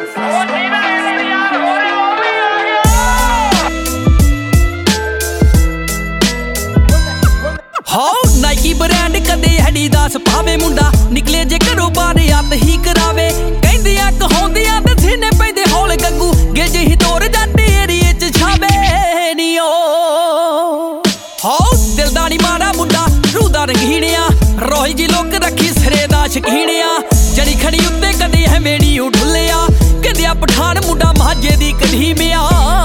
Nike brand कदे Adidas पावे मुंडा निकले जे घरों बाहर हत्थ ही करावे कहंदियां कहाउंदियां ते सीने पैंदे हौल गग्गू गिज ही दौर जट एरिए च छावे नी ओ हो दिलदानी मारा मुंडा रूदा रंगीणिया रोही जी लोक रखी सिरे दा शकीणिया जड़ी खड़ी उत्ते कदे है मेड़ी ढुलिया कदिया पठान मुंडा माजे दी कदीमिया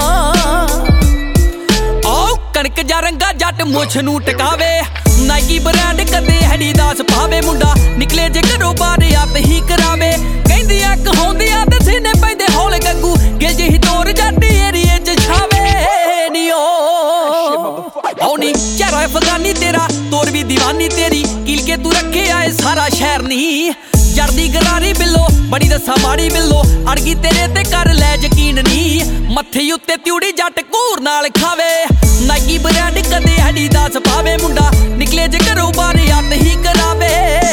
कणक जा रंगा जट मुछ नू टकावे नाइकी ब्रांड कदे एडिडास पावे मुंडा निकले जे घरों बाहर हत्थ ही करावे कहंदियां कहाउंदियां ते सीने पैंदे हौल गग्गू गिज ही दौर जट एरिए च छावे नी ओ नी चेहरा अफगानी तेरा तोर भी दीवानी तेरी किल के तू रखे आए सारा शहर नी जरदी गरारी बिल्लो बड़ी दसा माड़ी बिल्लो अड़गी तेरे ते कर लै यकीन नी मत्थे उत्ते त्यूड़ी जट घूर नाल खावे नाइकी ब्रांड कदे एडिडास पावे मुंडा निकले जे घरों बाहर हत्थ ही करावे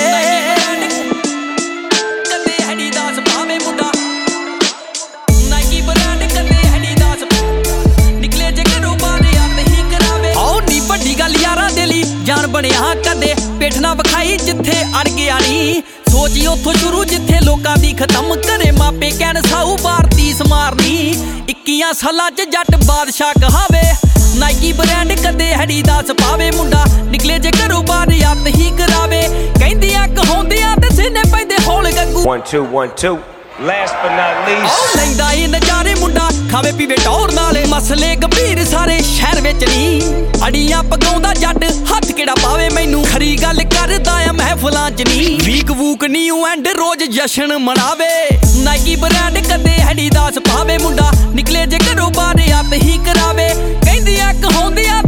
कदे एडिडास पावे मुंडा नाइकी ब्रांड कदे एडिडास निकले जे घरों बाहर हत्थ ही करावे आओ नी बड़ी गल यारां दे लई जान बनिया कदे पिठ ना विखाई जिथे अड़ गया नी सोची उथों शुरू जिथे लोकां दी खत्म करे मापे कहन साहू भारती समारनी 21 सालां च जट बादशाह कहावे नाइकी ब्रांड कदे एडिडास पावे मुंडा निकले जे घरों बाहर हत्थ ही करावे कहंदियां कहाउंदियां ते सीने पैंदे हौल Gaggu 1 2 1 2 last but not least लैंदा ए नजारे मुंडा खावे पीवे टौर नाल मसले गंभीर सारे शहर विच नी अड़ियां पगाउंदा जट हत्थ केड़ा पावे मैनू खरी गल करदा आ महफिलां च नी वीक वूक न्यू एंड रोज जशन मनावे नाइकी ब्रांड कदे एडिडास पावे मुंडा निकले जे घरों बाहर हत्थ ही करावे कहंदियां कहाउंदियां